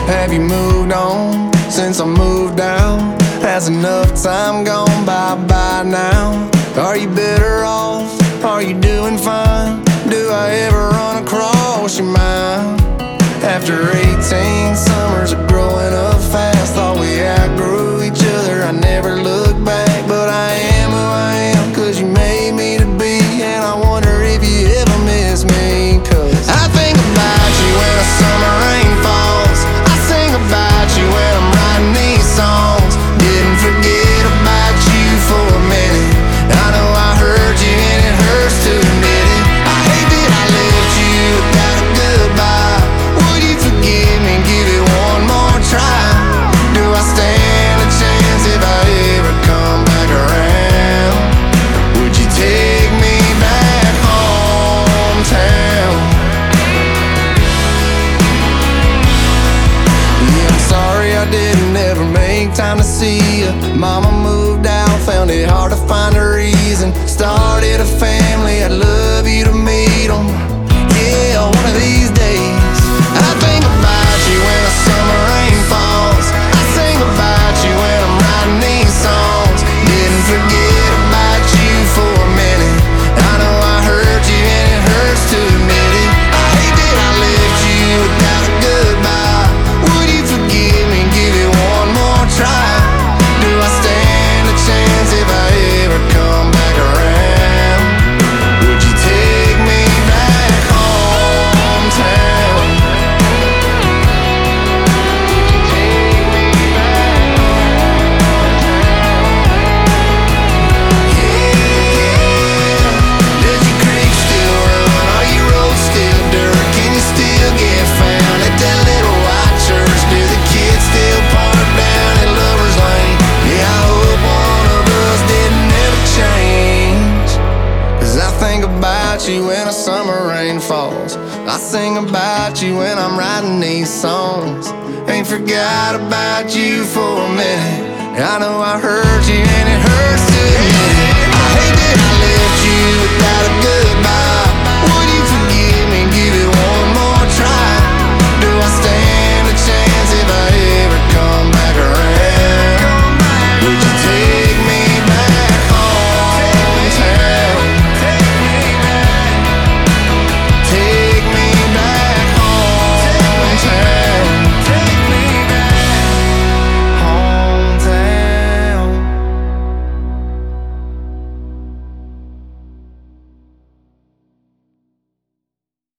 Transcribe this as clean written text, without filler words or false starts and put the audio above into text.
Have you moved on since I moved out? Has enough time gone by now? Are you better off? Are you doing fine? Do I ever run across your mind? After 18 summers of growing up fast, thought we outgrew each other. I never looked back, but I am who I am, 'cause you made me to be. And I wonder if you ever miss me, 'cause I think about you when the summer rain falls. I sing about you when I'm writing these songs. Didn't forget about you for a minute. I know I hurt you and it hurts to admit it. I hate that I left you without a goodbye. Would you forgive me and give it one more try? Do I stand a chance if I ever come back around? Would you take me back hometown? Yeah, I'm sorry I didn't ever make time to see you. Mama moved out, found it hard to find a reason. Started a family, I'd love you to meet them. Yeah, one of these days. I think about you when the summer rain falls. I sing about you when I'm writing these songs. Didn't forget about you for a minute. I know I hurt you and it hurts to admit it. I hate that I left you without a goodbye. Would you forgive me and give it one more try? Do I stand a chance if I ever come back around? Would you take me back hometown? Does your creek still run? Are your roads still dirt? Can you still get found at that little white church? Do the kids still park down at Lover's Lane? Yeah, I hope one of us didn't ever change. 'Cause I think about you when the summer rain falls. I sing about you when I'm writing these songs. Ain't forgot about you for a minute. I know I hurt you and it hurts to admit it. I hate that I left you without a good